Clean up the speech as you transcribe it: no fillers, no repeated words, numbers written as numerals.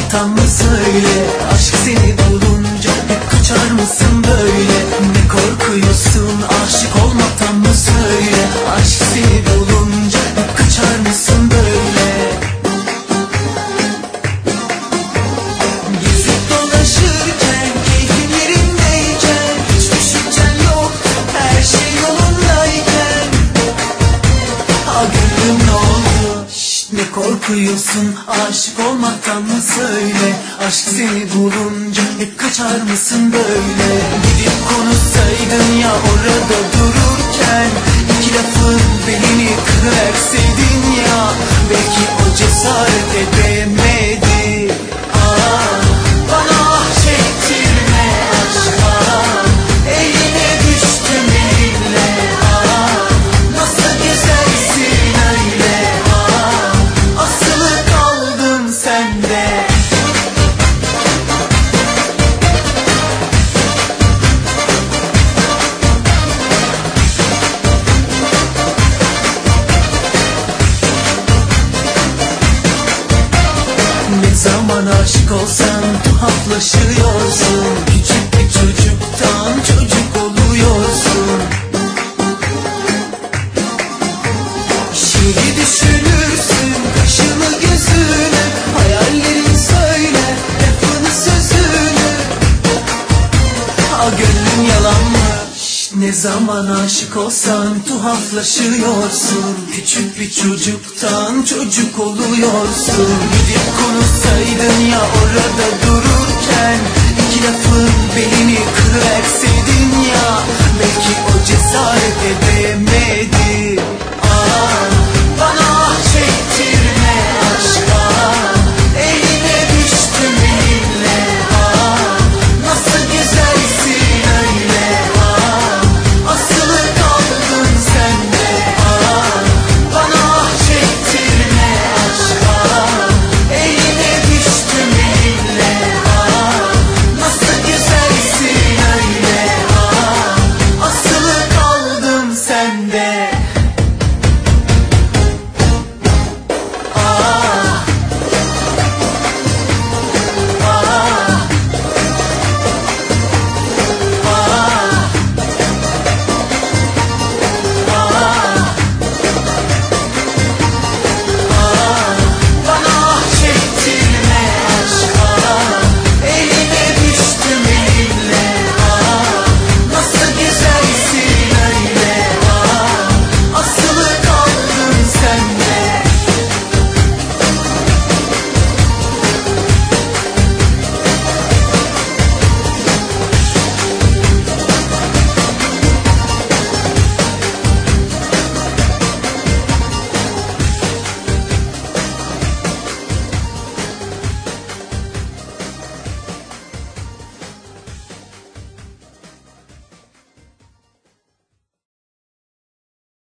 olmaktan mı söyle? Aşk seni bulunca hep kaçar mısın böyle? Ne korkuyorsun aşık olmaktan mı söyle? Aşk seni bulunca hep kaçar mısın böyle? Gezip dolaşırken, keyfin yerindeyken, hiç düşüncen yok, her şey yolundayken. Gönlüm ne oldu? Şşt, ne korkuyorsun aşık olmaktan mı söyle? Aşk seni bulunca hep kaçar mısın böyle? Gidip konuşsaydın ya orada dururken, iki lafın belini kırıverseydin ya, belki o cesaret edemedi. Bana ah çektirme aşka, eline düştüm elinle. Nasıl gezersin öyle? Asılı kaldım sende. Ne zaman aşık olsan tuhaflaşıyorsun. Küçük bir çocuktan çocuk oluyorsun. Şimdi düşünürsün kaşını gözünü, hayallerin söyle lafını sözünü. Gönlün yalan mı? Şşt, ne zaman aşık olsan tuhaflaşıyorsun. Küçük bir çocuktan çocuk oluyorsun. Gidip konuşsaydın ya orada dururken, iki lafın belini kırıyor.